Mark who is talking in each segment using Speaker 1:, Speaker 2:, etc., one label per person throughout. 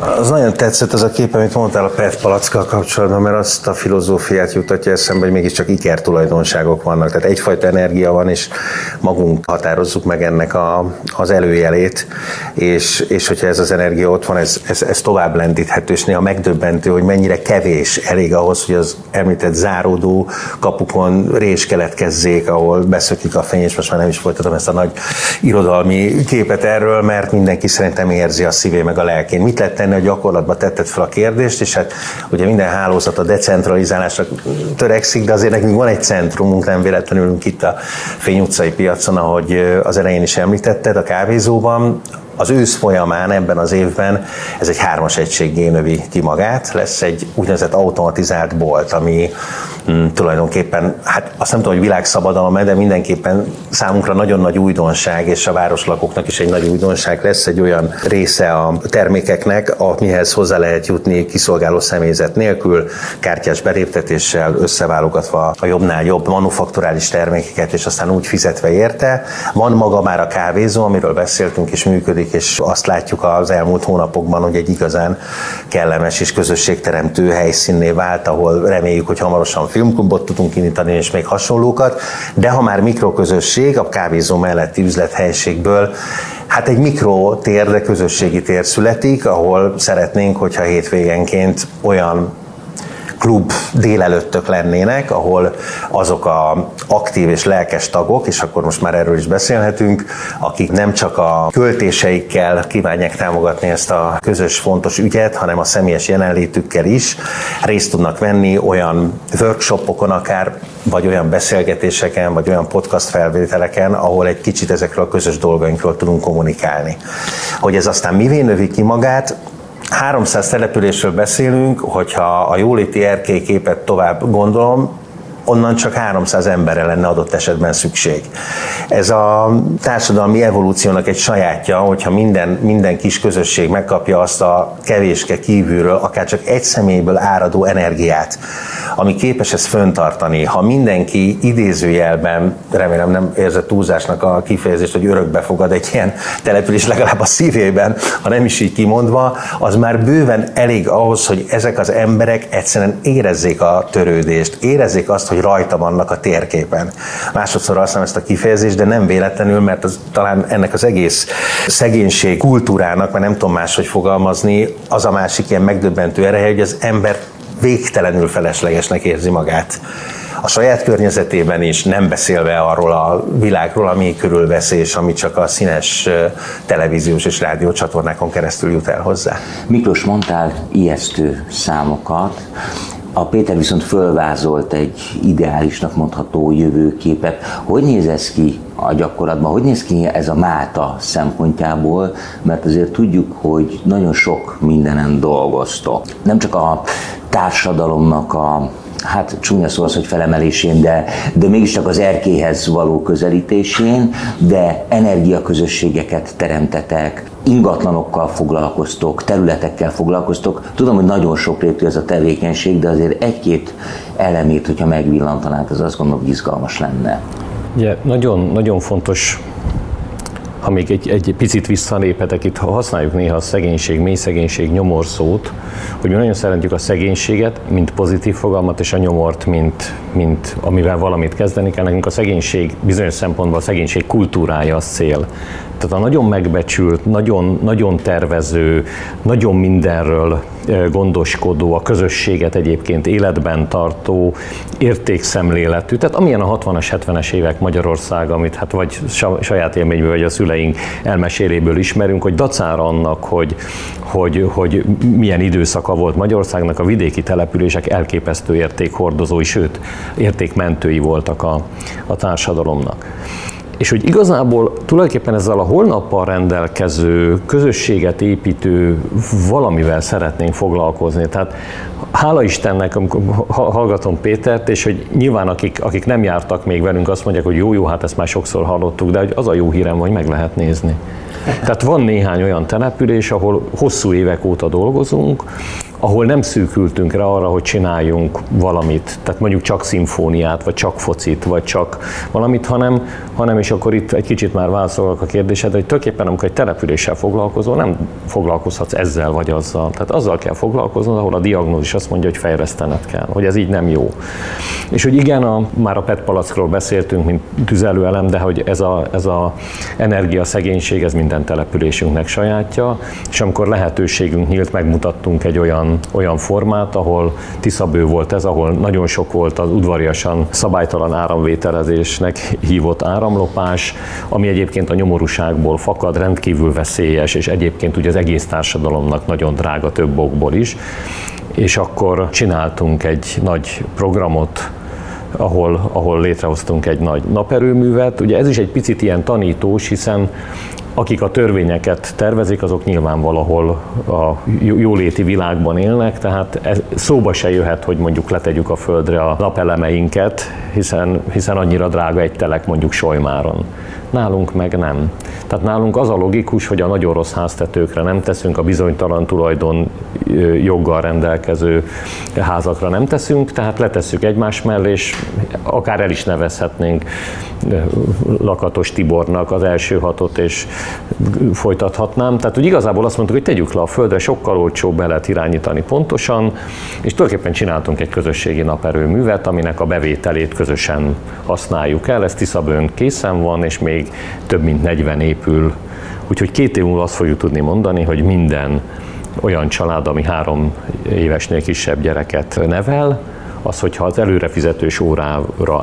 Speaker 1: Az nagyon tetszett az a kép, amit mondtál a PET palackkal kapcsolatban, mert azt a filozófiát jutatja eszembe, hogy mégiscsak ikertulajdonságok vannak. Tehát egyfajta energia van, és magunk határozzuk meg ennek az előjelét, és hogyha ez az energia ott van, ez tovább lendíthető, és néha megdöbbentő, hogy mennyire kevés elég ahhoz, hogy az említett záródó kapukon rés keletkezzék, ahol beszökik a fény, és most már nem is folytatom ezt a nagy irodalmi képet erről, mert mindenki szerintem érzi a szívén meg a lelkén. Mit lehet tenni, a gyakorlatban tetted fel a kérdést, és hát ugye minden hálózat a decentralizálásra törekszik, de azért nekünk van egy centrumunk, nem véletlenül ülünk itt a Fény utcai piacon, ahogy az elején is említetted, a kávézóban. Az ősz folyamán ebben az évben ez egy 3-as egységgé növi ki magát, lesz egy úgynevezett automatizált bolt, ami tulajdonképpen, hát azt nem tudom, hogy világszabadalom, de mindenképpen számunkra nagyon nagy újdonság, és a városlakóknak is egy nagy újdonság lesz, egy olyan része a termékeknek, amihez hozzá lehet jutni kiszolgáló személyzet nélkül, kártyás beléptetéssel, összeválogatva a jobbnál jobb manufakturális termékeket, és aztán úgy fizetve érte. Van maga már a kávézó, amiről beszéltünk, és működik, és azt látjuk az elmúlt hónapokban, hogy egy igazán kellemes és közösségteremtő helyszínné vált, ahol reméljük, hogy hamarosan filmklubot tudunk indítani, és még hasonlókat, de ha már mikroközösség, a kávézó melletti üzlethelyiségből hát egy mikrotér, de közösségi tér születik, ahol szeretnénk, hogyha hétvégenként olyan klub délelőttök lennének, ahol azok az aktív és lelkes tagok, és akkor most már erről is beszélhetünk, akik nem csak a költéseikkel kívánják támogatni ezt a közös fontos ügyet, hanem a személyes jelenlétükkel is részt tudnak venni olyan workshopokon akár, vagy olyan beszélgetéseken, vagy olyan podcast felvételeken, ahol egy kicsit ezekről a közös dolgainkról tudunk kommunikálni. Hogy ez aztán mivé növi ki magát, 300 településről beszélünk, hogyha a jóléti erkélyképet tovább gondolom, onnan csak 300 emberre lenne adott esetben szükség. Ez a társadalmi evolúciónak egy sajátja, hogyha minden kis közösség megkapja azt a kevéske kívülről, akár csak egy személyből áradó energiát, ami képes ezt föntartani. Ha mindenki idézőjelben, remélem nem érzett túlzásnak a kifejezést, hogy örökbe fogad egy ilyen település legalább a szívében, ha nem is így kimondva, az már bőven elég ahhoz, hogy ezek az emberek egyszerűen érezzék a törődést, érezzék azt, hogy rajta vannak a térképen. Másodszor használom ezt a kifejezést, de nem véletlenül, mert talán ennek az egész szegénység kultúrának, mert nem tudom máshogy fogalmazni, az a másik ilyen megdöbbentő ereje, hogy az ember végtelenül feleslegesnek érzi magát. A saját környezetében is, nem beszélve arról a világról, ami körülvesz, és ami csak a színes televíziós és rádiócsatornákon keresztül jut el hozzá.
Speaker 2: Miklós, mondtál ijesztő számokat, a Péter viszont fölvázolt egy ideálisnak mondható jövőképet. Hogy néz ez ki a gyakorlatban? Hogy néz ki ez a Máta szempontjából? Mert azért tudjuk, hogy nagyon sok mindenen dolgoztok. Nem csak a társadalomnak hát csúnya szó az, hogy felemelésén, de mégiscsak az erkélyhez való közelítésén, de energiaközösségeket teremtetek, ingatlanokkal foglalkoztok, területekkel foglalkoztok. Tudom, hogy nagyon sokrétű ez a tevékenység, de azért egy-két elemét, hogyha megvillantanánk, az azt gondolom, hogy izgalmas lenne.
Speaker 3: Ugye, nagyon fontos, ha még egy picit visszaléphetek, itt használjuk néha a szegénység, mély szegénység, nyomor szót, hogy mi nagyon szeretjük a szegénységet, mint pozitív fogalmat, és a nyomort, mint amivel valamit kezdeni kell. Nekünk a szegénység, bizonyos szempontból a szegénység kultúrája az cél. Tehát a nagyon megbecsült, nagyon tervező, nagyon mindenről gondoskodó, a közösséget egyébként életben tartó, értékszemléletű, tehát amilyen a 60-as, 70-es évek Magyarország, amit hát vagy saját élményből, vagy a szüleink elmeséléből ismerünk, hogy dacára annak, hogy milyen időszaka volt Magyarországnak, a vidéki települések elképesztő értékhordozói, sőt, értékmentői voltak a társadalomnak. És hogy igazából tulajdonképpen ezzel a holnappal rendelkező, közösséget építő valamivel szeretnénk foglalkozni. Tehát hála Istennek, amikor hallgatom Pétert, és hogy nyilván akik nem jártak még velünk, azt mondják, hogy jó, hát ezt már sokszor hallottuk, de hogy az a jó hírem, hogy meg lehet nézni. Tehát van néhány olyan település, ahol hosszú évek óta dolgozunk, ahol nem szűkültünk rá arra, hogy csináljunk valamit, tehát mondjuk csak szimfóniát, vagy csak focit, vagy csak valamit, hanem és akkor itt egy kicsit már válaszolok a kérdésedre, hogy tulajdonképpen amikor egy településsel foglalkozol, nem foglalkozhatsz ezzel vagy azzal. Tehát azzal kell foglalkoznod, ahol a diagnózis azt mondja, hogy fejlesztened kell, hogy ez így nem jó. És hogy igen, már a PET palackról beszéltünk, mint tüzelőelem, de hogy ez a energiaszegénység, ez minden településünknek sajátja, és amikor lehetőségünk nyílt, megmutattunk egy olyan formát, ahol Tiszabő volt ez, ahol nagyon sok volt az udvariasan szabálytalan áramvételezésnek hívott áramlopás, ami egyébként a nyomorúságból fakad, rendkívül veszélyes, és egyébként ugye az egész társadalomnak nagyon drága több okból is. És akkor csináltunk egy nagy programot, ahol létrehoztunk egy nagy naperőművet. Ugye ez is egy picit ilyen tanítós, hiszen akik a törvényeket tervezik, azok nyilván valahol a jóléti világban élnek, tehát szóba se jöhet, hogy mondjuk letegyük a földre a napelemeinket, hiszen annyira drága egy telek mondjuk Solymáron. Nálunk meg nem. Tehát nálunk az a logikus, hogy a nagyon rossz háztetőkre nem teszünk, a bizonytalan tulajdon joggal rendelkező házakra nem teszünk, tehát letesszük egymás mellé, és akár el is nevezhetnénk Lakatos Tibornak az első hatot, és folytathatnám. Tehát úgy igazából azt mondtuk, hogy tegyük le a földre, sokkal olcsóbb, be lehet irányítani pontosan, és tulajdonképpen csináltunk egy közösségi naperőművet, aminek a bevételét közösen használjuk el. Ez Tiszabőn készen van, és még több mint 40 épül. Úgyhogy 2 év múlva azt fogjuk tudni mondani, hogy minden olyan család, ami 3 évesnél kisebb gyereket nevel, az, hogyha az előrefizetős órára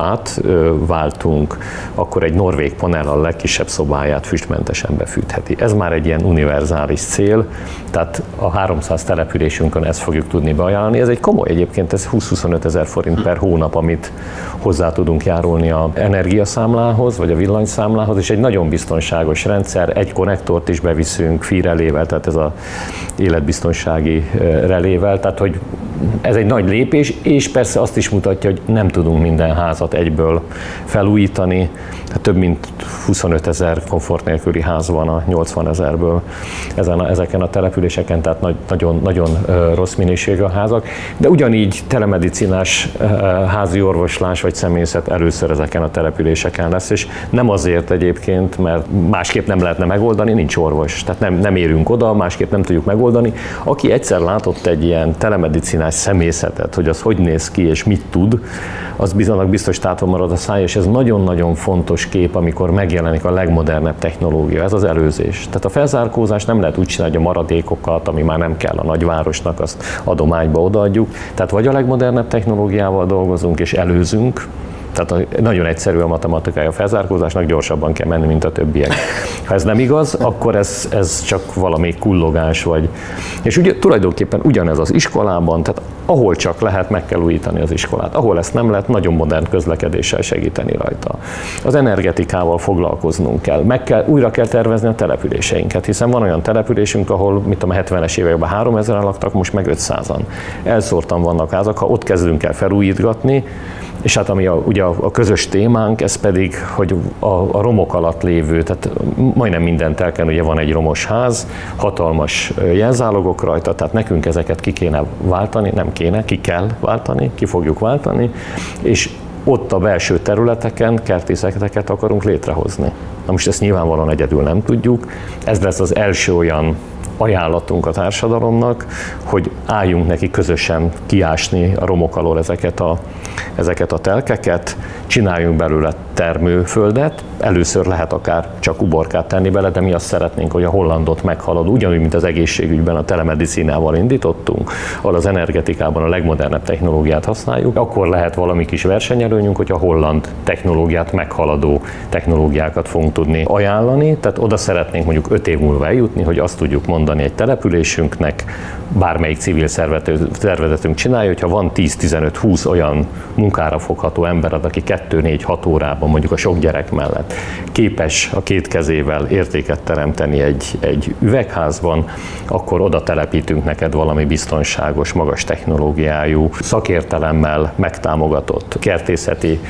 Speaker 3: átváltunk, akkor egy norvég panel a legkisebb szobáját füstmentesen befűtheti. Ez már egy ilyen univerzális cél, tehát a 300 településünkön ezt fogjuk tudni beajánlani. Ez egy komoly egyébként, ez 20-25 ezer forint per hónap, amit hozzá tudunk járulni az energiaszámlához, vagy a villanyszámlához, és egy nagyon biztonságos rendszer, egy konnektort is beviszünk fírelével, tehát ez az életbiztonsági relével, tehát hogy ez egy nagy lépés, és persze azt is mutatja, hogy nem tudunk minden házat egyből felújítani. Tehát több mint 25 ezer komfort nélküli ház van a 80 ezerből ezeken a településeken, tehát nagyon rossz minőségű a házak. De ugyanígy telemedicinás házi orvoslás vagy személyzet először ezeken a településeken lesz, és nem azért egyébként, mert másképp nem lehetne megoldani, nincs orvos. Tehát nem érünk oda, másképp nem tudjuk megoldani. Aki egyszer látott egy ilyen telemedicinás személyzetet, hogy az hogy néz ki és mit tud, az biztos tátva marad a száj, és ez nagyon-nagyon fontos kép, amikor megjelenik a legmodernebb technológia, ez az előzés. Tehát a felzárkózás nem lehet úgy csinálni, hogy a maradékokat, ami már nem kell a nagyvárosnak, azt adományba odaadjuk. Tehát vagy a legmodernebb technológiával dolgozunk és előzünk, tehát nagyon egyszerű a matematikája a felzárkózásnak, gyorsabban kell menni, mint a többiek. Ha ez nem igaz, akkor ez csak valami kullogás vagy. És ugye tulajdonképpen ugyanez az iskolában, tehát ahol csak lehet, meg kell újítani az iskolát. Ahol ezt nem lehet, nagyon modern közlekedéssel segíteni rajta. Az energetikával foglalkoznunk kell. Újra kell tervezni a településeinket, hiszen van olyan településünk, ahol, a 70-es években 3000-en laktak, most meg 500-an. Elszórtan vannak házak, ha ott kezdünk el felújítgatni, és hát ami ugye a közös témánk, ez pedig, hogy a romok alatt lévő, tehát majdnem minden telken ugye van egy romos ház, hatalmas jelzálogok rajta, tehát nekünk ezeket ki kéne váltani, nem kéne, ki kell váltani, ki fogjuk váltani, és ott a belső területeken kertészeteket akarunk létrehozni. Na most ezt nyilvánvalóan egyedül nem tudjuk, ez lesz az első olyan ajánlatunk a társadalomnak, hogy álljunk neki közösen kiásni a romok alól ezeket a telkeket, csináljunk belőle termőföldet, először lehet akár csak uborkát tenni bele, de mi azt szeretnénk, hogy a hollandot meghalad, ugyanúgy, mint az egészségügyben a telemedicinával indítottunk, ahol az energetikában a legmodernebb technológiát használjuk, akkor lehet valami kis versenyelőnyünk, hogy a holland technológiát meghaladó technológiákat fogunk tudni ajánlani, tehát oda szeretnénk mondjuk 5 év múlva eljutni, hogy azt tudjuk mondani egy településünknek, bármelyik civil szervezetünk csinálja, hogyha van 10-15-20 olyan munkára fogható ember, aki 2-4-6 órában mondjuk a sok gyerek mellett képes a 2 kezével értéket teremteni egy üvegházban, akkor oda telepítünk neked valami biztonságos, magas technológiájú, szakértelemmel megtámogatott kertészeti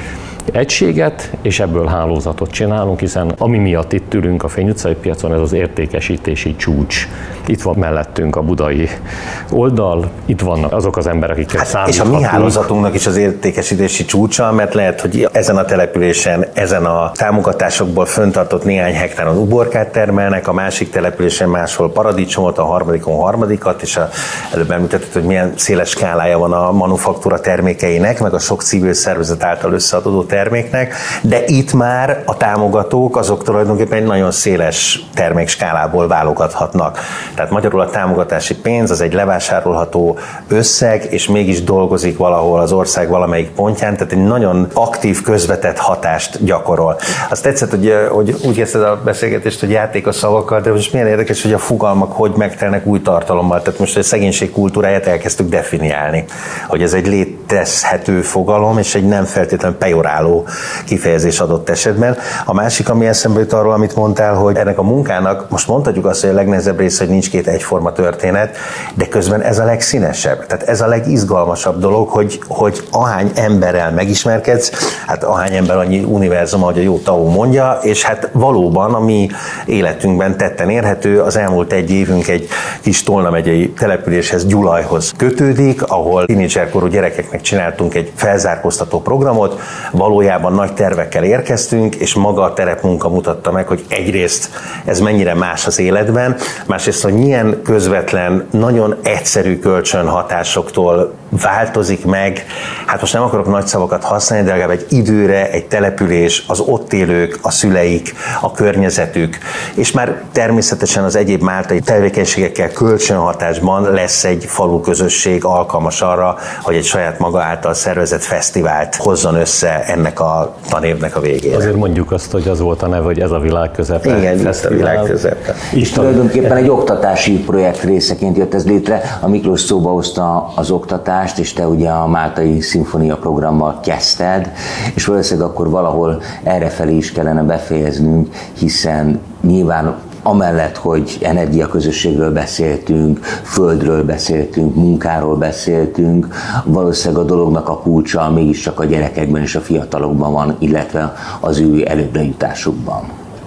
Speaker 3: egységet, és ebből hálózatot csinálunk, hiszen ami miatt itt ülünk a Fény utcai piacon, ez az értékesítési csúcs. Itt van mellettünk a budai oldal, itt vannak azok az emberek, akikkel számíthatunk.
Speaker 1: És a mi hálózatunknak is az értékesítési csúcsa, mert lehet, hogy ezen a településen, ezen a támogatásokból föntartott néhány hektáron uborkát termelnek, a másik településen máshol paradicsomot, a harmadikon harmadikat, és előbb említetted, hogy milyen széles skálája van a manufaktúra termékeinek, meg a sok civil szervezet által összeadódó terméknek, de itt már a támogatók azok tulajdonképpen egy nagyon széles termékskálából válogathatnak. Tehát magyarul a támogatási pénz az egy levásárolható összeg, és mégis dolgozik valahol az ország valamelyik pontján, tehát egy nagyon aktív, közvetett hatást gyakorol. Azt tetszett, hogy úgy kezdted a beszélgetést, hogy játékos szavakkal, de most milyen érdekes, hogy a fogalmak hogy megtelnek új tartalommal. Tehát most a szegénység kultúráját elkezdtük definiálni, hogy ez egy létezhető fogalom, és egy nem feltétlenül pejoráló kifejezés adott esetben. A másik, ami eszembe jut arról, amit mondtál, hogy ennek a munkának, most mondhatjuk azt, hogy a legnehezebb része, hogy nincs két egyforma történet, de közben ez a legszínesebb. Tehát ez a legizgalmasabb dolog, hogy ahány emberrel megismerkedsz, hát ahány ember annyi univerzum, ahogy a jó Tao mondja, és hát valóban a mi életünkben tetten érhető, az elmúlt egy évünk egy kis Tolna megyei településhez, Gyulajhoz kötődik, ahol tínédzserkorú gyerekeknek csináltunk egy felzárkóztató programot, valójában nagy tervekkel érkeztünk, és maga a terepmunka mutatta meg, hogy egyrészt ez mennyire más az életben, másrészt, hogy milyen közvetlen, nagyon egyszerű kölcsönhatásoktól változik meg, hát most nem akarok nagy szavakat használni, de legalább egy időre, egy település, az ott élők, a szüleik, a környezetük, és már természetesen az egyéb máltai tevékenységekkel kölcsönhatásban lesz egy falu közösség alkalmas arra, hogy egy saját maga által szervezett fesztivált hozzon össze ennek a tanévnek a végére.
Speaker 3: Azért mondjuk azt, hogy az volt a neve, hogy ez a világ közepe.
Speaker 1: Igen, ez a világ közepe.
Speaker 2: És tulajdonképpen egy oktatási projekt részeként jött ez létre. A Miklós szóba hozta az oktatást, és te ugye a Máltai Szimfónia programmal kezdted, és valószínűleg akkor valahol errefelé is kellene befejeznünk, hiszen nyilván amellett, hogy energiaközösségről beszéltünk, földről beszéltünk, munkáról beszéltünk, valószínűleg a dolognak a kulcsa mégiscsak a gyerekekben és a fiatalokban van, illetve az ő előbbre jutásukban.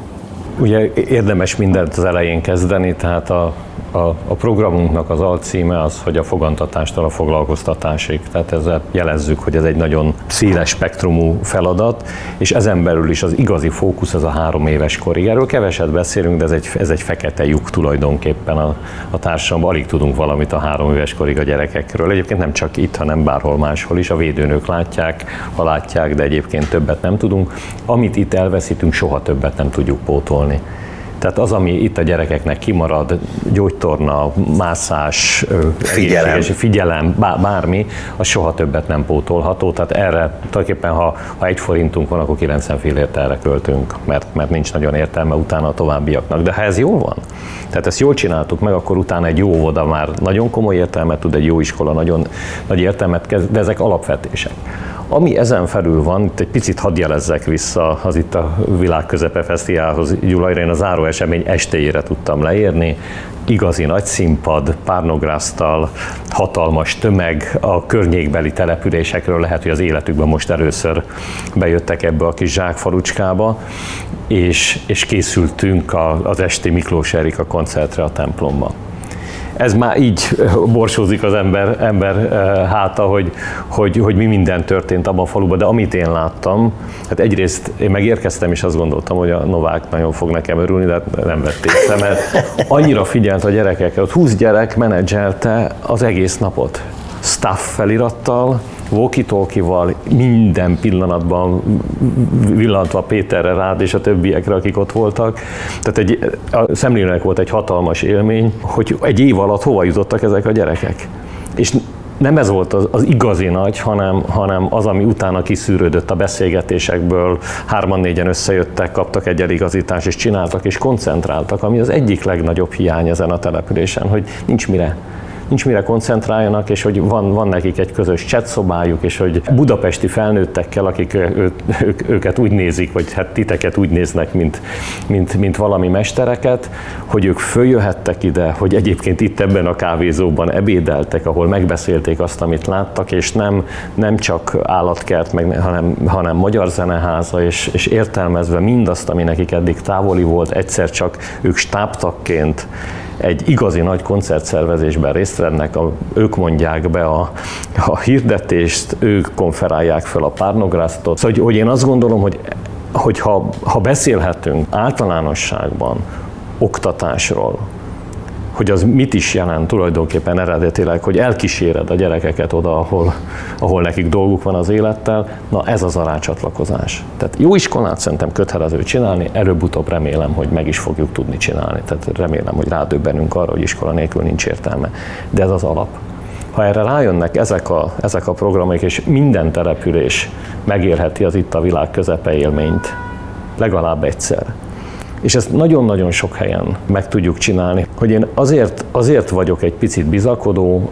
Speaker 3: Ugye érdemes mindent az elején kezdeni, tehát a programunknak az alcíme az, hogy a fogantatástól a foglalkoztatásig. Tehát ezzel jelezzük, hogy ez egy nagyon széles spektrumú feladat, és ezen belül is az igazi fókusz az a 3 éves korig. Erről keveset beszélünk, de ez egy fekete lyuk tulajdonképpen a társadalomban. Alig tudunk valamit a 3 éves korig a gyerekekről. Egyébként nem csak itt, hanem bárhol máshol is. A védőnők látják, ha látják, de egyébként többet nem tudunk. Amit itt elveszítünk, soha többet nem tudjuk pótolni. Tehát az, ami itt a gyerekeknek kimarad, gyógytorna, mászás, figyelem, bármi, az soha többet nem pótolható. Tehát erre tulajdonképpen, ha 1 forintunk van, akkor 90 fillért erre költünk, mert nincs nagyon értelme utána a továbbiaknak. De ha ez jól van, tehát ezt jól csináltuk meg, akkor utána egy jó óvoda már nagyon komoly értelmet tud, egy jó iskola nagyon nagy értelmet kezd, de ezek alapvetések. Ami ezen felül van, itt egy picit hadd jelezzek vissza az itt a Világ Közepe Fesztiválhoz Gyulajra, én a záró esemény estéjére tudtam leérni, igazi nagy színpad, párnográsztal, hatalmas tömeg, a környékbeli településekről lehet, hogy az életükben most először bejöttek ebbe a kis zsákfalucskába, és készültünk az esti Miklós Erika koncertre a templomban. Ez már így borsózik az ember háta, hogy mi minden történt abban a faluban, de amit én láttam, hát egyrészt én megérkeztem, és azt gondoltam, hogy a Novák nagyon fog nekem örülni, de nem vett észre, mert annyira figyelt a gyerekekre, ott 20 gyerek menedzselte az egész napot. Staff felirattal, walkie-talkie-val, minden pillanatban villantva Péterre, rád és a többiekre, akik ott voltak. Tehát a szemlélőnek volt egy hatalmas élmény, hogy egy év alatt hova jutottak ezek a gyerekek. És nem ez volt az igazi nagy, hanem az, ami utána kiszűrődött a beszélgetésekből, 3-4-en összejöttek, kaptak egy eligazítást, és csináltak, és koncentráltak, ami az egyik legnagyobb hiány ezen a településen, hogy nincs nincs mire koncentráljanak, és hogy van nekik egy közös chatszobájuk, és hogy budapesti felnőttekkel, akik őket úgy nézik, vagy hát titeket úgy néznek, mint valami mestereket, hogy ők följöhettek ide, hogy egyébként itt ebben a kávézóban ebédeltek, ahol megbeszélték azt, amit láttak, és nem csak állatkert, hanem magyar zeneháza, és értelmezve mindazt, ami nekik eddig távoli volt, egyszer csak ők stábtagként egy igazi nagy koncertszervezésben részt vennek, ők mondják be a hirdetést, ők konferálják fel a párnográsztot. Szóval, hogy én azt gondolom, hogy ha beszélhetünk általánosságban oktatásról, hogy az mit is jelent tulajdonképpen eredetileg, hogy elkíséred a gyerekeket oda, ahol nekik dolguk van az élettel, na ez az a rácsatlakozás. Tehát jó iskolát szerintem kötelező csinálni, előbb-utóbb remélem, hogy meg is fogjuk tudni csinálni. Tehát remélem, hogy rádöbbenünk arra, hogy iskola nélkül nincs értelme. De ez az alap. Ha erre rájönnek ezek a programok, és minden település megélheti az itt a világ közepe élményt, legalább egyszer, és ezt nagyon-nagyon sok helyen meg tudjuk csinálni, hogy én azért vagyok egy picit bizakodó,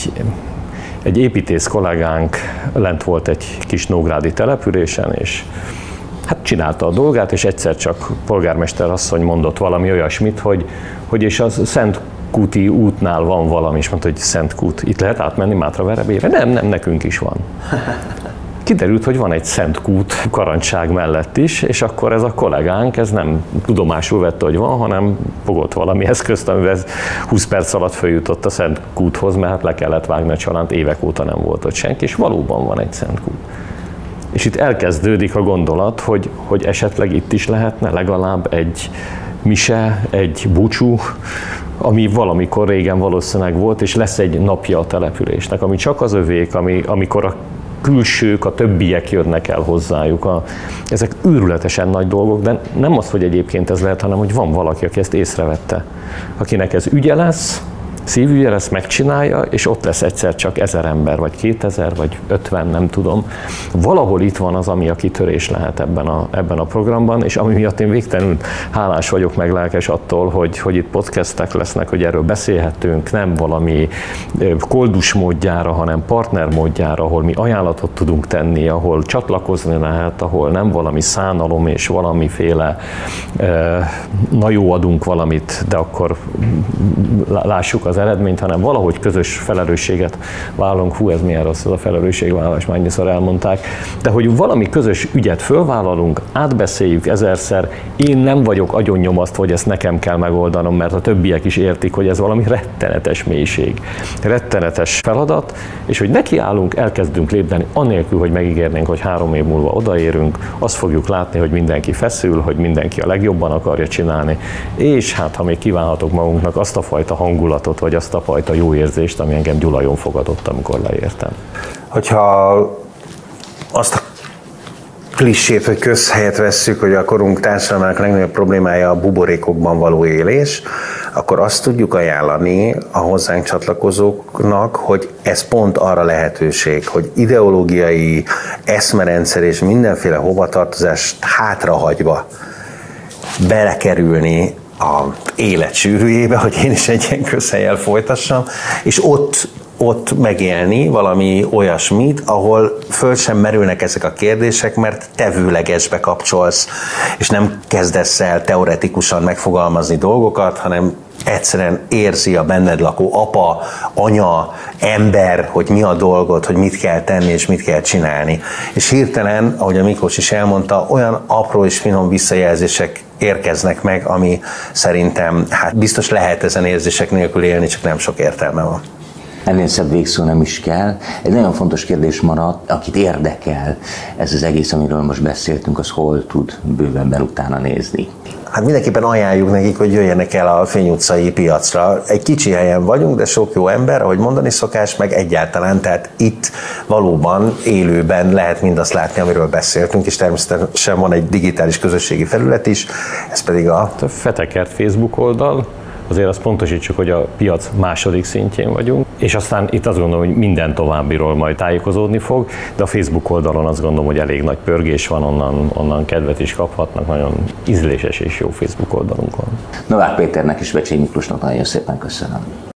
Speaker 3: egy építész kollégánk lent volt egy kis nógrádi településen, és hát csinálta a dolgát, és egyszer csak polgármester asszony mondott valami olyasmit, hogy és az Szentkúti útnál van valami, és mondta, hogy Szentkút, itt lehet átmenni Mátraverebélyre? Nem, nekünk is van. Kiderült, hogy van egy Szentkút Karancság mellett is, és akkor ez a kollégánk, ez nem tudomásul vette, hogy van, hanem fogott valami eszközt, amivel 20 perc alatt följutott a Szentkúthoz, mert hát le kellett vágni a csalánt, évek óta nem volt ott senki, és valóban van egy Szentkút. És itt elkezdődik a gondolat, hogy esetleg itt is lehetne legalább egy mise, egy búcsú, ami valamikor régen valószínűleg volt, és lesz egy napja a településnek, ami csak az övék, amikor a külsők, a többiek jönnek el hozzájuk. Ezek őrületesen nagy dolgok, de nem az, hogy egyébként ez lehet, hanem hogy van valaki, aki ezt észrevette, akinek ez ügye lesz, szívügye lesz, megcsinálja, és ott lesz egyszer csak 1000 ember, vagy 2000, vagy 50, nem tudom. Valahol itt van az, ami a kitörés lehet ebben a programban, és ami miatt én végtelenül hálás vagyok, meg lelkes attól, hogy itt podcastek lesznek, hogy erről beszélhetünk, nem valami koldus módjára, hanem partner módjára, ahol mi ajánlatot tudunk tenni, ahol csatlakozni lehet, ahol nem valami szánalom és valamiféle na jó, adunk valamit, de akkor lássuk az eredményt, hanem valahogy közös felelősséget vállalunk. Hú, ez milyen rossz, ez a felelősségvállalás, már annyiszor elmondták. De hogy valami közös ügyet fölvállalunk, átbeszéljük ezerszer, én nem vagyok agyonnyomasztva, hogy ezt nekem kell megoldanom, mert a többiek is értik, hogy ez valami rettenetes mélység, rettenetes feladat, és hogy nekiállunk, elkezdünk lépni, anélkül, hogy megígérnénk, hogy 3 év múlva odaérünk, azt fogjuk látni, hogy mindenki feszül, hogy mindenki a legjobban akarja csinálni, és hát ha még kívánhatok magunknak azt a fajta hangulatot, vagy azt a fajta jó érzést, ami engem Gyulajon fogadott, amikor leértem.
Speaker 1: Hogyha azt a klissét, vagy közhelyet vesszük, hogy a korunk társadalmának legnagyobb problémája a buborékokban való élés, akkor azt tudjuk ajánlani a hozzánk csatlakozóknak, hogy ez pont arra lehetőség, hogy ideológiai eszmerendszer és mindenféle hovatartozást hátrahagyva belekerülni az élet sűrűjébe, hogy én is egy ilyen közhellyel folytassam, és ott megélni valami olyasmit, ahol föl sem merülnek ezek a kérdések, mert tevőlegesbe kapcsolsz, és nem kezdesz el teoretikusan megfogalmazni dolgokat, hanem egyszerűen érzi a benned lakó apa, anya, ember, hogy mi a dolgot, hogy mit kell tenni és mit kell csinálni. És hirtelen, ahogy a Miklós is elmondta, olyan apró és finom visszajelzések érkeznek meg, ami szerintem biztos lehet ezen érzések nélkül élni, csak nem sok értelme van.
Speaker 2: Ennél szebb végszó nem is kell. Egy nagyon fontos kérdés maradt, akit érdekel ez az egész, amiről most beszéltünk, az hol tud bővebben utána nézni?
Speaker 1: Hát mindenképpen ajánljuk nekik, hogy jöjjenek el a Fény utcai piacra. Egy kicsi helyen vagyunk, de sok jó ember, ahogy mondani szokás, meg egyáltalán, tehát itt valóban élőben lehet mindazt látni, amiről beszéltünk, és természetesen van egy digitális közösségi felület is, ez pedig a
Speaker 3: Fetekert Facebook oldal. Azért azt pontosítsuk, hogy a piac második szintjén vagyunk, és aztán itt azt gondolom, hogy minden továbbiról majd tájékozódni fog, de a Facebook oldalon azt gondolom, hogy elég nagy pörgés van, onnan kedvet is kaphatnak, nagyon ízléses és jó Facebook oldalunk van.
Speaker 2: Novák Péternek és Becsey Miklósnak nagyon szépen köszönöm.